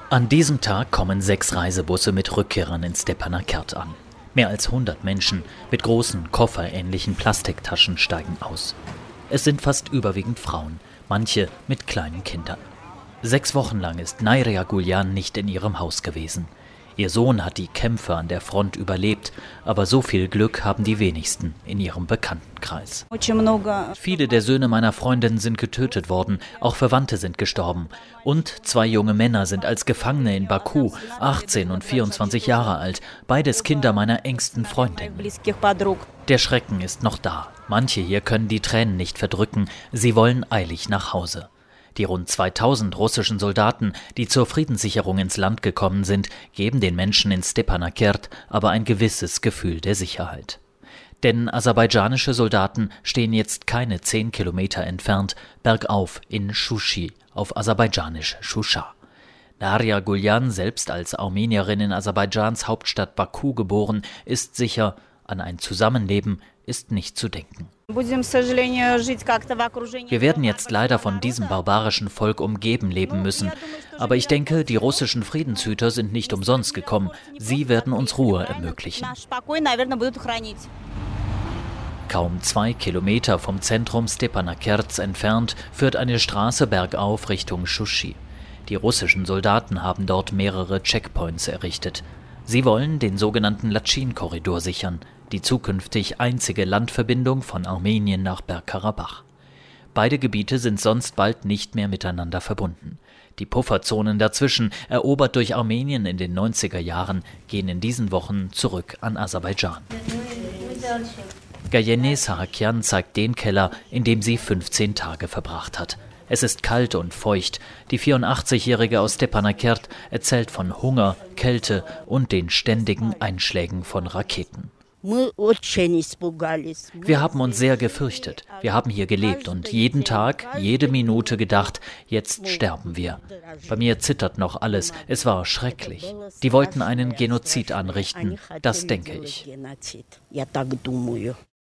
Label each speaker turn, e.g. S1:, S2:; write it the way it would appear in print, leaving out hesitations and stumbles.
S1: An diesem Tag kommen 6 Reisebusse mit Rückkehrern in Stepanakert an. Mehr als 100 Menschen mit großen, kofferähnlichen Plastiktaschen steigen aus. Es sind fast überwiegend Frauen, manche mit kleinen Kindern. 6 Wochen lang ist Nairia Guljan nicht in ihrem Haus gewesen. Ihr Sohn hat die Kämpfe an der Front überlebt, aber so viel Glück haben die wenigsten in ihrem Bekanntenkreis. Viele der Söhne meiner Freundin sind getötet worden, auch Verwandte sind gestorben. Und 2 junge Männer sind als Gefangene in Baku, 18 und 24 Jahre alt, beides Kinder meiner engsten Freundin. Der Schrecken ist noch da. Manche hier können die Tränen nicht verdrücken, sie wollen eilig nach Hause. Die rund 2000 russischen Soldaten, die zur Friedenssicherung ins Land gekommen sind, geben den Menschen in Stepanakert aber ein gewisses Gefühl der Sicherheit. Denn aserbaidschanische Soldaten stehen jetzt keine 10 Kilometer entfernt, bergauf in Shushi, auf aserbaidschanisch Shusha. Nairia Guljan, selbst als Armenierin in Aserbaidschans Hauptstadt Baku geboren, ist sicher, an ein Zusammenleben ist nicht zu denken. Wir werden jetzt leider von diesem barbarischen Volk umgeben leben müssen. Aber ich denke, die russischen Friedenshüter sind nicht umsonst gekommen. Sie werden uns Ruhe ermöglichen. Kaum 2 Kilometer vom Zentrum Stepanakerts entfernt führt eine Straße bergauf Richtung Shushi. Die russischen Soldaten haben dort mehrere Checkpoints errichtet. Sie wollen den sogenannten Latschin-Korridor sichern, die zukünftig einzige Landverbindung von Armenien nach Bergkarabach. Beide Gebiete sind sonst bald nicht mehr miteinander verbunden. Die Pufferzonen dazwischen, erobert durch Armenien in den 90er Jahren, gehen in diesen Wochen zurück an Aserbaidschan. Gayene Sahakian zeigt den Keller, in dem sie 15 Tage verbracht hat. Es ist kalt und feucht. Die 84-Jährige aus Stepanakert erzählt von Hunger, Kälte und den ständigen Einschlägen von Raketen. Wir haben uns sehr gefürchtet. Wir haben hier gelebt und jeden Tag, jede Minute gedacht, jetzt sterben wir. Bei mir zittert noch alles. Es war schrecklich. Die wollten einen Genozid anrichten, das denke ich.